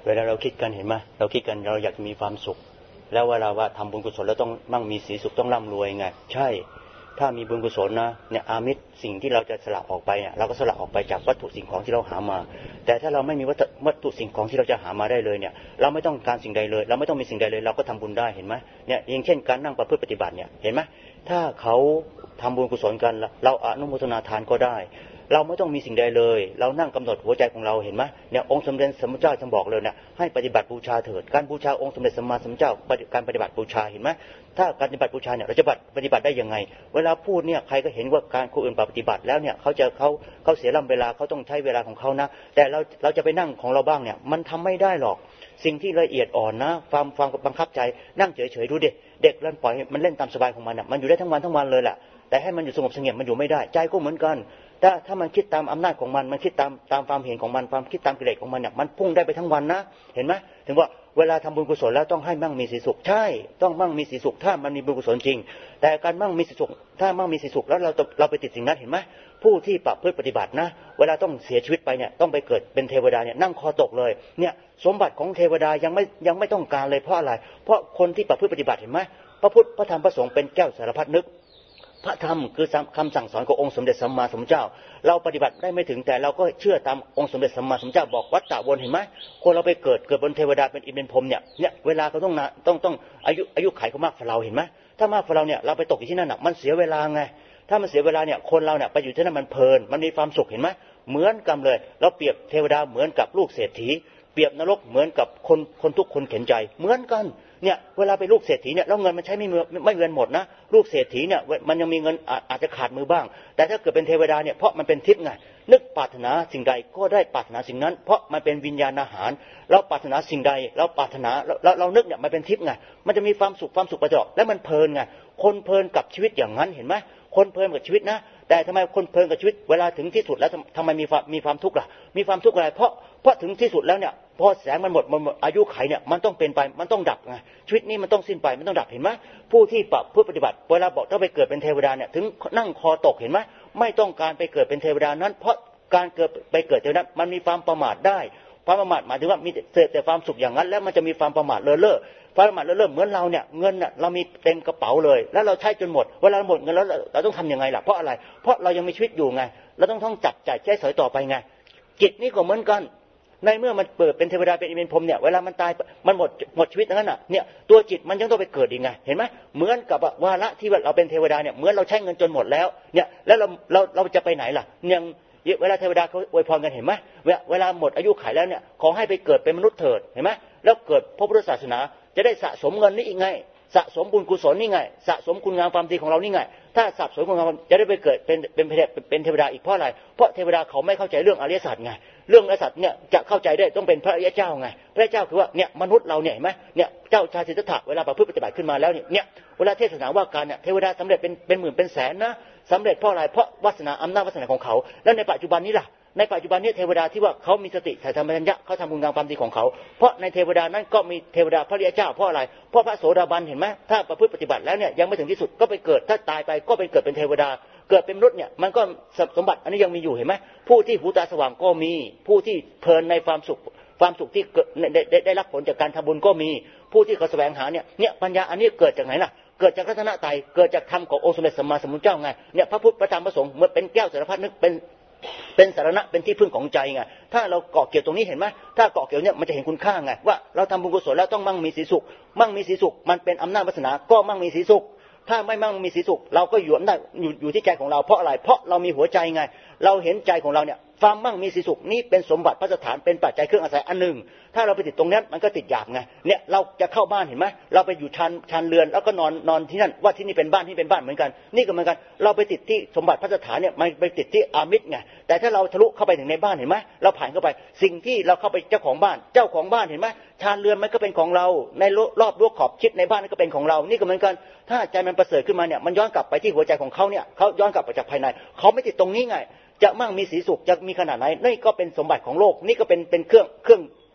เวลาเราคิดกันเห็นไหมเราคิดกันเราอยากจะมีความสุขแล้วเวลาว่าทำบุญกุศลแล้วต้องมั่งมีสีสุขต้องร่ำรวยไงใช่ถ้ามีบุญกุศลนะเนี่ยอามิตรสิ่งที่เราจะสละออกไปเนี่ยเราก็สละออกไปจากวัตถุสิ่งของที่เราหามาแต่ถ้าเราไม่มีวัตถุสิ่งของที่เราจะหามาได้เลยเนี่ยเราไม่ต้องการสิ่งใดเลยเราไม่ต้องมีสิ่งใดเลยเราก็ทำบุญได้เห็นไหมเนี่ยอย่างเช่นการนั่งประพฤติปฏิบัติเนี่ยเห็นไหมถ้าเขาทำบุญกุศลกันเราอนุโมทนาทานก็ได้เราไม่ต้องมีสิ่งใดเลยเรานั่งกำหนดหัวใจของเราเห็นไหมเนี่ยองค์สมเด็จสัมมาสัมพุทธเจ้าท่านบอกเลยเนี่ยให้ปฏิบัติบูชาเถิดการบูชาองค์สมเด็จสัมมาสัมพุทธเจ้าการปฏิบัติบูชาเห็นไหมถ้าการปฏิบัติบูชาเนี่ยเราจะปฏิบัติได้ยังไงเวลาพูดเนี่ยใครก็เห็นว่าการคนอื่นปฏิบัติแล้วเนี่ยเขาเสียเวลาเขาต้องใช้เวลาของเขานะแต่เราจะไปนั่งของเราบ้างเนี่ยมันทำไม่ได้หรอกสิ่งที่ละเอียดอ่อนนะความบังคับใจนั่งเฉยๆดูดิเด็กเล่นปล่อยมันเล่นตามสบายของมันอ่ะมันอยู่ได้ทั้งวันเลยแหละแต่ให้มันอยู่สงบเสงี่ยมมันอยู่ไม่ได้ใจก็เหมือนกันถ้ามันคิดตามอำนาจของมันคิดตามความเห็นของมันความคิดตามกิเลสของมันเนี่ยมันพุ่งได้ไปทั้งวันนะเห็นไหมถึงว่าเวลาทำบุญกุศลแล้วต้องให้มั่งมีสีสุขใช่ต้องมั่งมีสีสุขถ้ามันมีบุญกุศลจริงแต่การมั่งมีสีสุขถ้ามั่งมีสีสุขแล้วเราไปติดสิ่งนั้นเห็นไหมผู้ที่ประพฤติปฏิบัตินะเวลาต้องเสียชีวิตไปเนี่ยต้องไปเกิดเป็นเทวดาเนี่ยนั่งคอตกเลยเนี่ยสมบัติของเทวดายังไม่ต้องการเลยเพราะอะไรเพราะคนที่ประพฤติปฏิบัติเห็นไหมพระพุทธพระธรรมพระสงฆ์เป็นแก้วสารพัดนึกพระธรรมคือคำสั่งสอนขององค์สมเด็จสัมมาสัมพุทธเจ้าเราปฏิบัติได้ไม่ถึงแต่เราก็เชื่อตามองค์สมเด็จสัมมาสัมพุทธเจ้าบอกวัฏฏะวนเห็นไหมคนเราไปเกิดบนเทวดาเป็นอินเป็นพรหมเนี่ยเวลาเขาต้องอายุไขเขามากกว่าเราเห็นไหมถ้ามากกว่าเราเนี่ยเราไปตกอยู่ที่นั่นน่ะมันเสียเวลาไงถ้ามันเสียเวลาเนี่ยคนเราเนี่ยไปอยู่ที่นั่นมันเพลินมันมีความสุขเห็นไหมเหมือนกันเลยเราเปรียบเทวดาเหมือนกับลูกเศรษฐีเปรียบนรกเหมือนกับคนทุกคนเข็นใจเหมือนกันเนี่ยเวลาไปลูกเศรษฐีเนี่ยแล้วเงินมันใช้ไม่เงินหมดนะลูกเศรษฐีเนี่ยมันยังมีเงินอาจจะขาดมือบ้างแต่ถ้าเกิดเป็นเทวดาเนี่ยเพราะมันเป็นทิพย์ไงนึกปรารถนาสิ่งใดก็ได้ปรารถนาสิ่งนั้นเพราะมันเป็นวิญญาณอาหารเราปรารถนาสิ่งใดเราปรารถนาเรานึกเนี่ยมันเป็นทิพย์ไงมันจะมีความสุขไปตลอดและมันเพลินไงคนเพลินกับชีวิตอย่างนั้นเห็นไหมคนเพลินกับชีวิตนะแต่ทำไมคนเพลินกับชีวิตเวลาถึงที่สุดแล้วทำไมมีความทุกข์ล่ะมีความทุกข์อะไรเพราะถึงที่สุดแล้วเนี่ยพอแสงมันหมดอายุไขเนี่ยมันต้องเป็นไปมันต้องดับไงชีวิตนี้มันต้องสิ้นไปมันต้องดับเห็นไหมผู้ที่เพื่อปฏิบัติเวลาบอกถ้าไปเกิดเป็นเทวดาเนี่ยถึงนั่งคอตกเห็นไหมไม่ต้องการไปเกิดเป็นเทวดานั้นเพราะการไปเกิดเทวดามันมีความประมาทได้ความประมาทหมายถึงว่ามีแต่ความสุขอย่างนั้นแล้วมันจะมีความประมาทเล่อความประมาทเล่อเหมือนเราเนี่ยเงินน่ะเรามีเต็มกระเป๋าเลยแล้วเราใช้จนหมดเวลาหมดเงินแล้วเราต้องทำยังไงล่ะเพราะอะไรเพราะเรายังมีชีวิตอยู่ไงเราต้องจับจ่ายใช้สอยต่อไปไงจิตนี่ก็เหมือนกันในเมื่อมันเปิดเป็นเทวดาเป็นอินเป็นพรหมเนี่ยเวลามันตายมันหมดชีวิตนั้นน่ะเนี่ยตัวจิตมันยังต้องไปเกิดอีกไงเห็นไหมเหมือนกับวาระที่ว่าเราเป็นเทวดาเนี่ยเหมือนเราใช้เงินจนหมดแล้วเนี่ยแล้วเราจะไปไหนล่ะยังเวลาเทวดาเขาอวยพรกันเห็นไหมเวลาหมดอายุขัยแล้วเนี่ยขอให้ไปเกิดเป็นมนุษย์เถิดเห็นไหมแล้วเกิดพระพุทธศาสนาจะได้สะสมเงินนี่อีกไงสะสมบุญกุศลนี่ไงสะสมคุณงามความดีของเรานี่ไงถ้าสะสมคุณงามจะได้ไปเกิดเป็นเทวดาอีกเพราะอะไรเพราะเทวดาเขาไม่เข้าใจเรื่องอริยสัจไงเรื่องอริยสัจเนี่ยจะเข้าใจได้ต้องเป็นพระอริยเจ้าไงพระเจ้าคือว่าเนี่ยมนุษย์เราเนี่ยเห็นไหมเนี่ยเจ้าชายสิทธัตถะเวลาประพฤติปฏิบัติขึ้นมาแล้วเนี่ยเวลาเทศนาว่าการเนี่ยเทวดาสำเร็จเป็นหมื่นเป็นแสนนะสำเร็จเพราะอะไรเพราะวาสนาอำนาจวาสนาของเขาแล้วในปัจจุบันนี้ล่ะในปัจจุบันนี้เทวดาที่ว่าเขามีสติถ่ายธรรมปัญญะเขาทำคุณงามความดีของเขาเพราะในเทวดานั้นก็มีเทวดาพระอริยเจ้าเพราะอะไรเพราะพระโสดาบันเห็นไหมถ้าประพฤติปฏิบัติแล้วเนี่ยยังไม่ถึงที่สุดก็ไปเกิดถ้าตายไปก็ไปเกิดเป็นเทวดาเกิดเป็นมนุษย์เนี่ยมันก็สมบัติอันนี้ยังมีอยู่เห็นไหมผู้ที่หูตาสว่างก็มีผู้ที่เพลินในความสุขที่ได้รับผลจากการทำบุญก็มีผู้ที่เขาแสวงหาเนี่ยปัญญาอันนี้เกิดจากไหนล่ะเกิดจากรัตนตรัยเกิดจากธรรมขององค์สมเด็จสัมมาสัมพุทธเจ้าไงเนี่ยพระพุทธพระธรรมพระสงฆ์เหมือนเป็นแก้วสารพัดนึกเป็นสารณะเป็นที่พึ่งของใจไงถ้าเราเกาะเกี่ยวตรงนี้เห็นไหมถ้าเกาะเกี่ยวเนี่ยมันจะเห็นคุณค่าไงว่าเราทำบุญกุศลแล้วต้องมั่งมีสีสุขมั่งมีสีสุขมันเป็นอำนาจวาสนาก็มั่งมีสีสุขถ้าไม่มั่งมีสีสุขเราก็อยู่ที่ใจของเราเพราะอะไรเพราะเรามีหัวใจไงเราเห็นใจของเราเนี่ยความมั่งมีสีสุขนี่เป็นสมบัติพระสถานเป็นปัจจัยเครื่องอาศัยอันหนึ่งถ้าเราไปติดตรงนั้นมันก็ติดอยากไงเนี่ยเราจะเข้าบ้านเห็นไหมเราไปอยู่ชานเรือนแล้วก็นอนที่นั่นว่าที่นี่เป็นบ้านที่เป็นบ้านเหมือนกันนี่ก็เหมือนกันเราไปติดที่สมบัติพระสถานเนี่ยมันไปติดที่อามิตรไงแต่ถ้าเราทะลุเข้าไปถึงในบ้านเห็นไหมเราผ่านเข้าไปสิ่งที่เราเข้าไปเจ้าของบ้านเห็นไหมชานเรือนมันก็เป็นของเราในรอบรั้วขอบชิดในบ้านก็เป็นของเรานี่ก็เหมือนกันถ้าใจมันประเสริฐขึ้นมาเนี่ยมันย้อนกลับไปที่หัวใจของเขาเนี่ยเขาย้อนกลับไปจากภายในเขาไม่ติดตรงนี้ไงจะมั่งมีสีสุขจะมีขนาดไหนนี่ก็เป็นสมบัติของโลกนี่ก็เป็นเครื่อง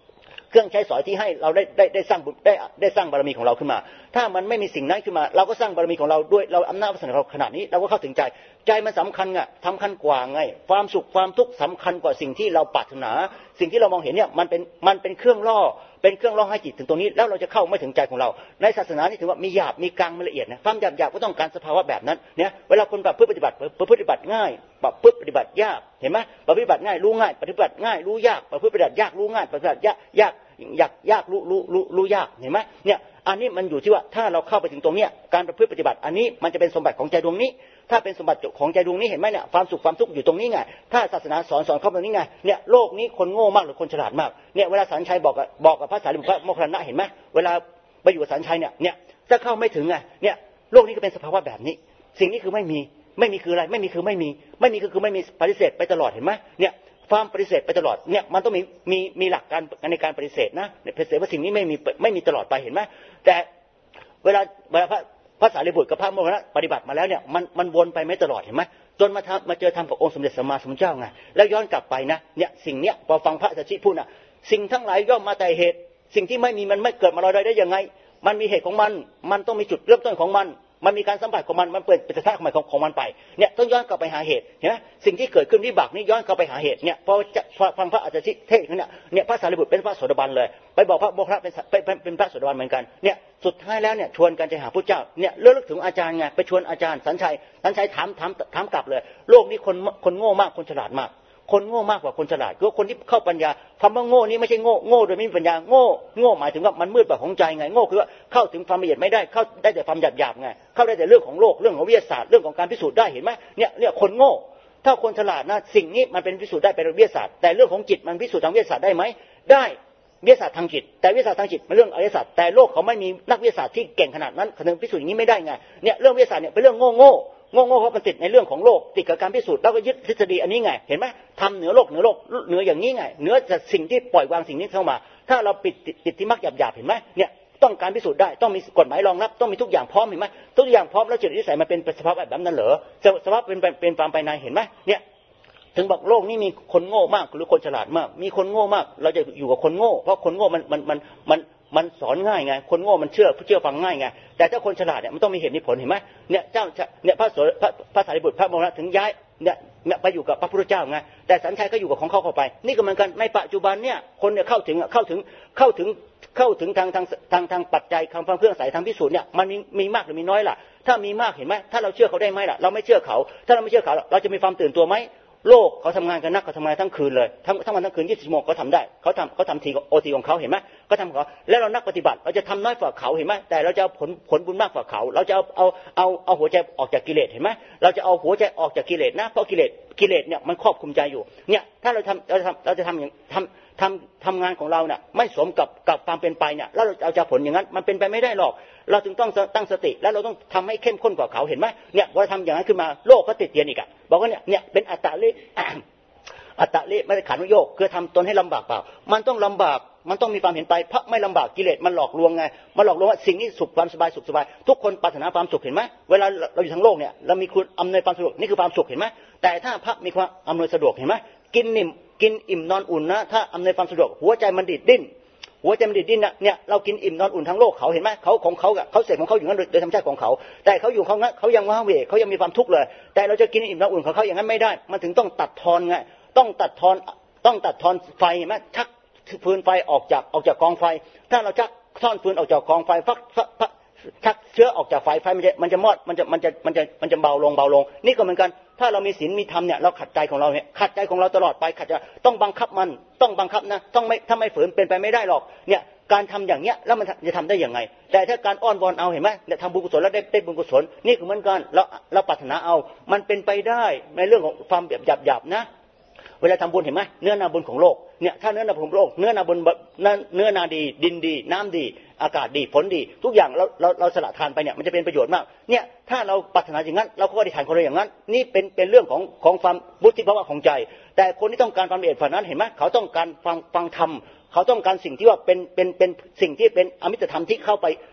เครื่องใช้สอยที่ให้เราได้สร้างได้สร้างบารมีของเราขึ้นมาถ้ามันไม่มีสิ่งนั้นขึ้นมาเราก็สร้างบารมีของเราด้วยเราอำนาจวาสนาเราขนาดนี้เราก็เข้าถึงใจมันสำคัญไงสำคัญกว่าไงความสุขความทุกข์สำคัญกว่าสิ่งที่เราปรารถนาสิ่งที่เรามองเห็นเนี่ยมันเป็นเครื่องล่อให้จิตถึงตรงนี้แล้วเราจะเข้าไม่ถึงใจของเราในศาสนานี่ถือว่ามีหยาบมีกลางมีละเอียดนะความหยาบก็ต้องการสภาวะแบบนั้นเนี่ยเวลาคนปฏิบัติง่ายปฏิบัติยากเห็นไหมปฏิบัติง่ายรู้ง่ายปฏิบัติง่ายรู้ยากปฏิบัติยากรู้ง่ายปฏิบัติยากรู้ยากเห็นไหมเนี่ยอันนี้มันอยู่ที่ว่าถ้าเราเข้าไปถึงตรงเนี้ยการประพฤติปฏิบัติอันนี้มันจะเป็นสมบัติของใจดวงนี้ถ้าเป็นสมบัติของใจดวงนี้เห็นไหมเนี่ยความสุขความทุกข์อยู่ตรงนี้ไงถ้าศาสนาสอนเข้าตรงนี้ไงเนี่ยโลกนี้คนโง่มากหรือคนฉลาดมากเนี่ยเวลาสันชัยบอกกับพระสารีบุตรพระโมคคัลลานะเห็นไหมเวลาไปอยู่กับสันชัยเนี่ยถ้าเข้าไม่ถึงไงเนี่ยโลกนี้ก็เป็นสภาวะแบบนี้สิ่งนี้คือไม่มีคืออะไรไม่มีคือไม่มีคือไม่มีปฏิเสธไปตลอดเห็นไหมเนี่ยความปฏิเสธไปตลอดเนี่ยมันต้องมีหลักการในการปฏิเสธนะปฏิเสธว่าสิ่งนี้ไม่มีตลอดไปเห็นไหมแต่เวลาพระสารีบุตรกับพระโมคคัลลานะปฏิบัติมาแล้วเนี่ยมันวนไปไม่ตลอดเห็นไหมจนมาเจอธรรมกับองค์สมเด็จสัมมาสัมพุทธเจ้าไงแล้วย้อนกลับไปนะเนี่ยสิ่งเนี้ยพอฟังพระสัชชิพูดนะสิ่งทั้งหลายย่อมมาแต่เหตุสิ่งที่ไม่มีมันไม่เกิดมาลอยได้ยังไงมันมีเหตุของมันต้องมีจุดเริ่มต้นของมันมีการสัมผัสของมันเปิดเป็นสถานะของมันไปเนี่ยต้องย้อนกลับไปหาเหตุเห็นไหมสิ่งที่เกิดขึ้นวิบากนี้ย้อนกลับไปหาเหตุเนี่ยพอฟังพระอาจารย์เทศเนี่ยพระสารีบุตรเป็นพระโสดาบันเลยไปบอกพระโมคคัลลานะเป็นพระโสดาบันเหมือนกันเนี่ยสุดท้ายแล้วเนี่ยชวนกันจะหาพระเจ้าเนี่ยเลิกถึงอาจารย์ไงไปชวนอาจารย์สันชัยถามกลับเลยโลกนี้คนโง่มากคนฉลาดมากคนโง่มากกว่าคนฉลาดคือคนที่เข้าปัญญาคำว่าโง่นี้ไม่ใช่โง่โดยไม่มีปัญญาโง่หมายถึงว่ามันมืดแบบของใจไงโง่คือว่าเข้าถึงความละเอียดไม่ได้เข้าได้แต่ความหยาบไงเข้าได้แต่เรื่องของโลกเรื่องของวิทยาศาสตร์เรื่องของการพิสูจน์ได้เห็นไหมเนี่ยคนโง่ถ้าคนฉลาดนะสิ่งนี้มันเป็นพิสูจน์ได้เป็นวิทยาศาสตร์แต่เรื่องของจิตมันพิสูจน์ทางวิทยาศาสตร์ได้ไหมได้วิทยาศาสตร์ทางจิตแต่วิทยาศาสตร์ทางจิตเป็นเรื่องอริยศาสตร์แต่โลกเขาไม่มีนักวิทยาศาสตร์ที่เก่งขนาดนั้นเขาถึงพิสูจน์อย่างนี้ไม่ได้ไงเนี่ยเรื่องวิทยาศาสตร์เนี่ยเป็นเรื่องโง่เพราะมันติดในเรื่องของโลกติดกับการพิสูจน์แล้วก็ยึดทฤษฎีอันนี้ไงเห็นไหมทำเหนือโลกเหนืออย่างนี้ไงเหนือจากสิ่งที่ปล่อยวางสิ่งนี้เข้ามาถ้าเราปิดที่มักหยาบเห็นไหมเนี่ยต้องการพิสูจน์ได้ต้องมีกฎหมายรองรับต้องมีทุกอย่างพร้อมเห็นไหมทุกอย่างพร้อมแล้วจิตนิสัยมันเป็นสภาพแบบนั้นเหรอสภาพเป็นความภายในเห็นไหมเนี่ยถึงบอกโลกนี้มีคนโง่มากหรือคนฉลาดมากมีคนโง่มากเราจะอยู่กับคนโง่เพราะคนโง่มันสอนง่ายไงคนโง่มันเชื่อฟังง่ายไงแต่ถ้าคนฉลาดเนี่ยมันต้องมีเหตุมีผลเห็นไหมเนี่ยพระสารีบุตรพระโมคคัลลานะถึงย้ายเนี่ยไปอยู่กับพระพุทธเจ้าไงแต่สันชัยก็อยู่กับของเขาเข้าไปนี่ก็เหมือนกันในปัจจุบันเนี่ยคนเนี่ยเข้าถึงทางปัจจัยทางเครื่องใสทางพิสูจน์เนี่ยมันมีมากหรือมีน้อยล่ะถ้ามีมากเห็นไหมถ้าเราเชื่อเขาได้ไหมล่ะเราไม่เชื่อเขาถ้าเราไม่เชื่อเขาเราจะมีความตื่นตัวไหมโลกเขาทำงานกันนักเขาทำงานทั้งคืนเลยทั้งวันทั้งคืน24 ชั่วโมงเขาทำได้เขาทำทีโอทีของเขาเห็นไหมก็ทำเขาแล้วเรานักปฏิบัติเราจะทำน้อยกว่าเขาเห็นไหมแต่เราจะเอาผลบุญมากกว่าเขาเราจะเอาหัวใจออกจากกิเลสเห็นไหมเราจะเอาหัวใจออกจากกิเลสนะเพราะกิเลสเนี่ยมันครอบคุมใจอยู่เนี่ยถ้าเราจะทำงานของเราเนี่ยไม่สมกับความเป็นไปเนี่ยแล้วเราจะผลอย่างนั้นมันเป็นไปไม่ได้หรอกเราถึงต้องตั้งสติแล้วเราต้องทำให้เข้มข้นกว่าเขาเห็นไหมเนี่ยพอทำอย่างนั้นขึ้นมาโลกก็ติดเตียนอีกอะบอกว่าเนี่ยเป็นอัตตาลิไม่ได้ขันธ์โยกคือทำตนให้ลำบากเปล่ามันต้องลำบากมันต้องมีความเห็นไปเพราะไม่ลำบากกิเลสมันหลอกลวงไงมันหลอกลวงว่าสิ่งนี้สุขความสบายทุกคนปรารถนาความสุขเห็นไหมเวลาเราอยู่ทั้งโลกเนี่ยเรามีคุณอำนวยความสะดวกนี่คือความสุขเห็นไหมแต่ถ้าพระมีความอำนวยสะดวกเห็นไหมกินอิ่มนอนอุ่นนะถ้าอำนวยความสะดวกหัวใจมันดิ้นนะเนี่ยเรากินอิ่มนอนอุ่นทั้งโลกเขาเห็นไหมเขาของเขาเขาเสกของเขาอยู่งั้นโดยธรรมชาติของเขาแต่เขาอยู่เขางั้นเขายังว้าเหวเขายังมีความทุกข์เลยแต่เราจะกินอิ่มนอนอุ่นของเขาอย่างนั้นไม่ได้มันถึงต้องตัดทอนไงต้องตัดทอนไฟเห็นไหมชักฟืนไฟออกจากกองไฟถ้าเราชักซ่อนฟืนออกจากกองไฟชักเชื้อออกจากไฟมันจะมอดมันจะเบาลงนี่ก็เหมือนกันถ้าเรามีศีลมีธรรมเนี่ยเราขัดใจของเราเนี่ยขัดใจของเราตลอดไปขัดใจต้องบังคับมันต้องบังคับนะต้องไม่ถ้าไม่ฝืนเป็นไปไม่ได้หรอกเนี่ยการทำอย่างเนี้ยแล้วมันจะทำได้ยังไงแต่ถ้าการอ้อนวอนเอาเห็นไหมเนี่ยทำบุญกุศลแล้วได้บุญกุศลนี่คือเหมือนกันเราปรารถนาเอามันเป็นไปได้ในเรื่องของความแบบหยาบนะเวลาทำบุญเห็นไหมเนื้อนาบุญของโลกเนี่ยถ้าเนื้อนาบุญของโลกเนื้อนาบุญเนื้อนาดีดินดีน้ำดีอากาศดีฝนดีทุกอย่างเราสละทานไปเนี่ยมันจะเป็นประโยชน์มากเนี่ยถ้าเราปรารถนาอย่างนั้นเราก็ได้ทานคนเราอย่างนั้นนี่เป็นเรื่องของความบุติภาวะของใจแต่คนที่ต้องการความละเอียดฝ่านั้นเห็นไหมเขาต้องการฟังธรรมเขาต้องการสิ่งที่ว่าเป็นสิ่งที่เป็นอมิตรธรรมที่เข้าไป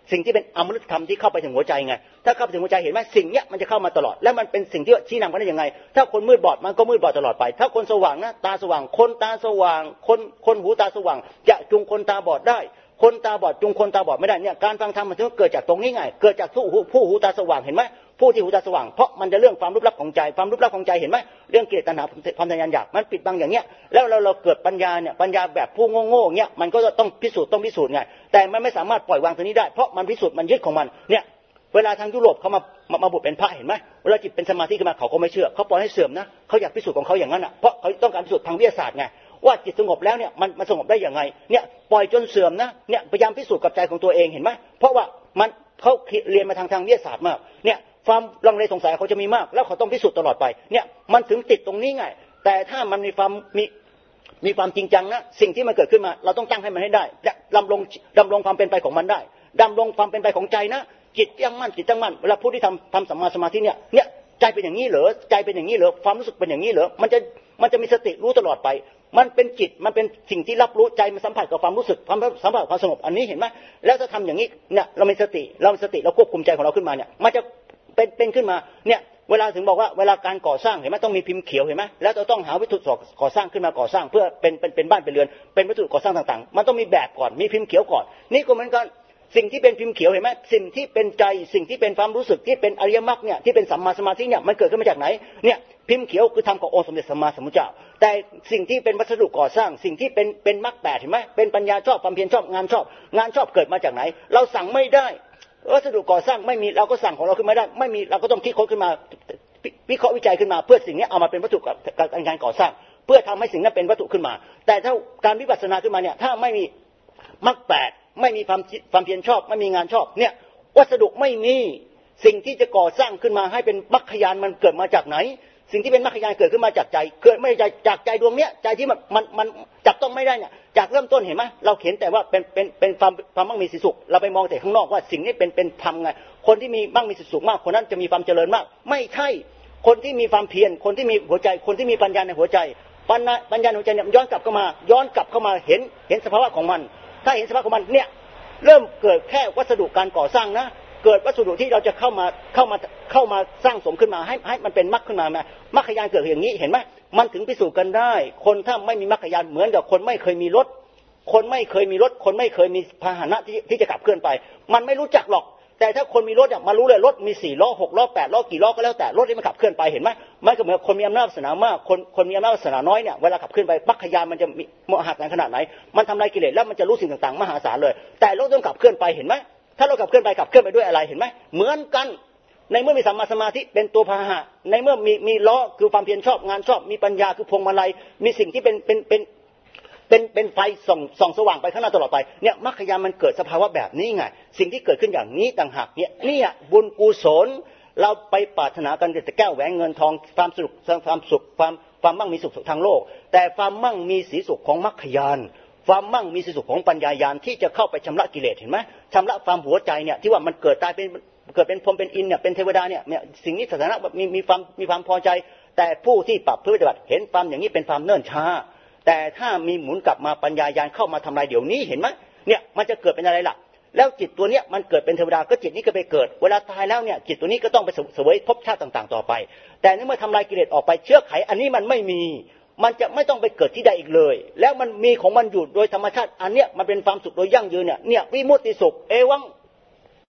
สิ่งที่เป็นอมฤตธรรมที่เข้าไปถึงหัวใจไงถ้าเข้าไปถึงหัวใจเห็นไหมสิ่งเนี้ยมันจะเข้ามาตลอดและมันเป็นสิ่งที่ชี้นำกันได้ยังไงถ้าคนมืดบอดมันก็มืดบอดตลอดไปถ้าคนสว่างนะตาสว่างคนตาสว่างคนหูตาสว่างจะจูงคนตาบอดได้คนตาบอดจูงคนตาบอดไม่ได้เนี่ยการฟังธรรมมันถึงเกิดจากตรงนี้ไงเกิดจากผู้หูตาสว่างเห็นไหมผู้ที่หูตาสว่างเพราะมันจะเรื่องความลึกลับของใจความลึกลับของใจเห็นไหมเรื่องกิเลสตัณหาความทะยานอยากมันปิดบังอย่างเงี้ยแล้วเราเกิดปัญญาเนี่ยปัญญาแบบผู้โง่ๆเงี้ยมันก็ต้องพิสูจน์ไงแต่มันไม่สามารถปล่อยวางตัวนี้ได้เพราะมันพิสูจน์มันยึดของมันเนี่ยเวลาทางยุโรปเขามาบวชเป็นพระเห็นไหมเวลาจิตเป็นสมาธิขึ้นมาเขาก็ไม่เชื่อเขาปล่อยให้เสื่อมนะเขาอยากพิสูจน์ของเขาอย่างนั้นอ่ะเพราะเขาต้องการพิสูจน์ทางวิทยาศาสตร์ไงว่าจิตสงบแล้วเนี่ยมันสงบได้อย่างไงเนี่ยปล่อยจนเสื่อมนะเนี่ยพยายามพิสูจน์กับใจของตัวเองเห็นไหมเพราะว่าเขาเรียนมาทางวิทยาศาสตร์มากเนี่ยความลังเลสงสัยเขาจะมีมากแล้วเขาต้องพิสูจน์ตลอดไปเนี่ยมันถึงติดตรงนี้ไงแต่ถ้ามันมีความจริงจังนะสิ่งที่มันเกิดขึ้นมาเราต้องตั้งให้มันให้ได้ดำรงความเป็นไปของมันได้ดำรงความเป็นไปของใจนะจิตตั้งมั่นเวลาผู้ที่ทำสัมมาสมาธิเนี่ยใจเป็นอย่างนี้เหรอใจเป็นอย่างนี้เหรอความรู้สึกเป็นอย่างนี้เหรอมันจะมีสติรู้ตลอดไปมันเป็นจิตมันเป็นสิ่งที่รับรู้ใจมันสัมผัสกับความรู้สึกสัมผัสความสงบอันนี้เห็นไหมแล้วถ้าทำอย่างนี้เนี่ยเรามีสติเราควบคุมใจของเราขึ้นมาเนี่ยมันจะเป็นขึ้นมาเนี่ยเวลาถึงบอกว่าเวลาการก่อสร้างเห็นไหมต้องมีพิมพ์เขียวเห็นไหมแล้วเราต้องหาวัตถุก่อสร้างขึ้นมาก่อสร้างเพื่อเป็นบ้านเป็นเรือนเป็นวัตถุก่อสร้างต่างๆมันต้องมีแบบก่อนมีพิมพ์เขียวก่อนนี่ก็เหมือนกันสิ่งที่เป็นพิมพ์เขียวเห็นไหมสิ่งที่เป็นใจสิ่งที่เป็นความรู้สึกที่เป็นอริยมรรคเนี่ยที่เป็นสัมมาสมาธิเนี่ยมันเกิดขึ้นมาจากไหนเนี่ยพิมพ์เขียวคือธรรมขององค์สมเด็จสัมมาสัมพุทธเจ้าแต่สิ่งที่เป็นวัสดุก่อสร้างสิ่งที่เป็นมรรคแปดเห็นไหมเป็นปัญญาชอบความเพียรชอบงานชอบเกิดมาจากไหนเราสั่งไม่ได้วัสดุก่อสร้างไม่มีเราก็สั่งของเราขึ้นมาได้ไม่มีเราก็ต้องคิดค้นขึ้นมาวิเคราะห์วิจัยขึ้นมาเพื่อสิ่งนี้เอามาเป็นวัตถุกับการก่อสร้างเพื่อทำให้สิ่งนั้นเป็นวัตถุขึ้นมาแต่ถ้าการวิปัสสนาขึ้นมาเนี่ยถ้าไม่มีมรรคแปดไม่มีความเพียรชอบไม่มีงานชอบเนี่ยวัสดุไม่มีสิ่งที่จะก่อสร้างขึ้นมาให้เป็นมรรคญาณมันเกิดมาจากไหนสิ่งที่เป็นมรรคญาณเกิดขึ้นมาจากใจเกิดไม่ได้จากใจดวงเนี้ยใจที่มันจับต้องไม่ได้เนี่ยจากเริ่มต้นเห็นไหมเราเห็นแต่ว่าเป็นความมั่งมีสีสุขเราไปมองแต่ข้างนอกว่าสิ่งนี้เป็นธรรมไงคนที่มีมั่งมีสีสุขมากคนนั้นจะมีความเจริญมากไม่ใช่คนที่มีความเพียรคนที่มีหัวใจคนที่มีปัญญาในหัวใจปัญญาในหัวใจเนี่ยย้อนกลับเข้ามาเห็นสภาวะของมันถ้าเห็นสภาพของมันเนี่ยเริ่มเกิดแค่วัสดุการก่อสร้างนะเกิดวัสดุที่เราจะเข้ามาสร้างสมขึ้นมาให้มันเป็นมรรคขึ้นมามรรคญาณเกิดอย่างนี้เห็นไหมมันถึงพิสูจน์กันได้คนถ้าไม่มีมรรคญาณเหมือนกับคนไม่เคยมีรถคนไม่เคยมีมีพาหนะที่จะขับเคลื่อนไปมันไม่รู้จักหรอกแต่ถ้าคนมีรถเนี่ยมารู้เลยรถมี4ล้อ6ล้อ8ล้อกี่ล้อก็แล้วแต่รถที่มันขับเคลื่อนไปเห็นไหมมันก็เหมือนคนมีอำนาจวาสนามากคนมีอำนาจวาสนาน้อยเนี่ยเวลาขับเคลื่อนไปมรรคญาณมันจะมีมหาศาลขนาดไหนมันทำลายกิเลสแล้วมันจะรู้สิ่งต่างๆมหาศาลเลยแต่รถต้องขับเคลื่อนไปเห็นไหมถ้าเราขับเคลื่อนไปด้วยอะไรเห็นไหมเหมือนกันในเมื่อมีสัมมาสมาธิเป็นตัวพาหะในเมื่อมีล้อคือความเพียรชอบงานชอบมีปัญญาคือพวงมาลัยมีสิ่งที่เป็นไฟส่องสว่างไปข้างหน้าตลอดไปเนี่ยมรรคญาณมันเกิดสภาวะแบบนี้ไงสิ่งที่เกิดขึ้นอย่างนี้ต่างหากเนี่ยบุญกุศลเราไปปรารถนากันแต่แก้วแหวนเงินทองความสุขความมั่งมีสุขทางโลกแต่ความมั่งมีสีสุขของมรรคญาณความมั่งมีสีสุขของปัญญาญาณที่จะเข้าไปชำระกิเลสเห็นไหมชำระความหัวใจเนี่ยที่ว่ามันเกิดตายเป็นพรหมเป็นอินเนี่ยเป็นเทวดาเนี่ยสิ่งนี้สถานะมีความพอใจแต่ผู้ที่ปรับเพื่อปฏิบัติเห็นความอย่างนี้เป็นความเนิ่นช้าแต่ถ้ามีหมุนกลับมาปัญญาญาณเข้ามาทำลายเดี๋ยวนี้เห็นไหมเนี่ยมันจะเกิดเป็นอะไรล่ะแล้วจิตตัวเนี้ยมันเกิดเป็นเทวดาก็จิตนี้ก็ไปเกิดเวลาตายแล้วเนี่ยจิตตัวนี้ก็ต้องไปเสวยภพชาติต่างๆต่อไปแต่เมื่อทำลายกิเลสออกไปเชื้อไขอันนี้มันไม่มีมันจะไม่ต้องไปเกิดที่ใดอีกเลยแล้วมันมีของมันอยู่โดยธรรมชาติอันเนี้ยมันเป็นความสุขโดยยั่งยืนเนี่ยวิมุตติสุขเอวัง